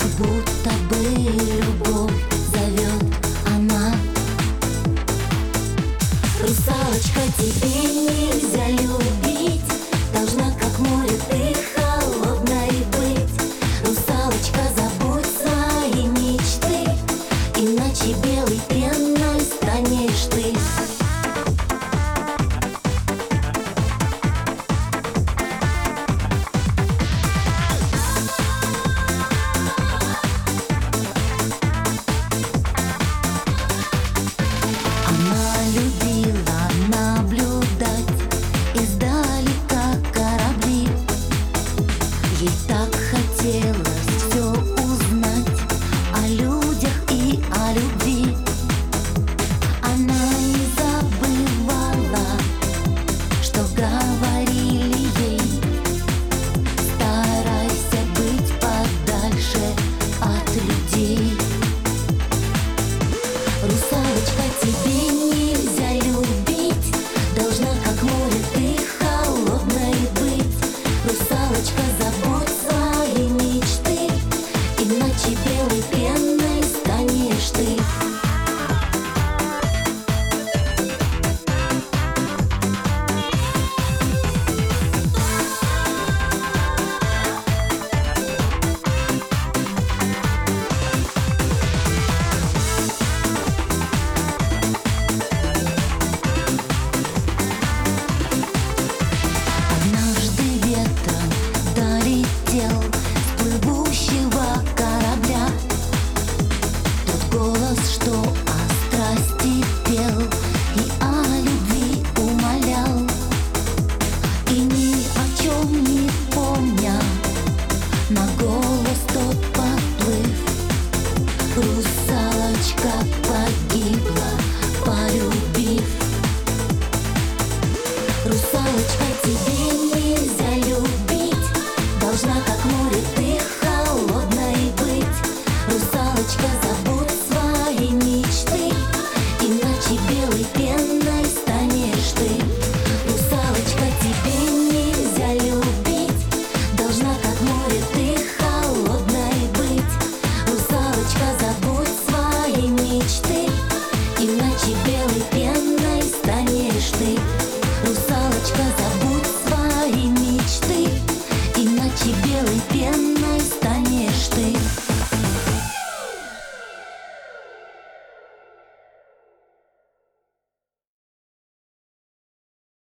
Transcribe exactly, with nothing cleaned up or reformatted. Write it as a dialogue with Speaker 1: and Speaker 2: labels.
Speaker 1: будто бы любовь зовет она. Русалочка, тебе нельзя любить, должна как море ты холодной быть. Русалочка, забудь свои мечты, иначе белой пеной станешь ты. Любила наблюдать издалека корабли. Ей так хотелось все узнать о людях и о любви. Она не забывала, что говорили ей: старайся быть подальше от людей. Русалочка, тебе нельзя любить, должна как море ты холодной быть. Русалочка, забудь свои мечты, иначе белой пеной станешь ты. Долетел с плывущего корабля тот голос, что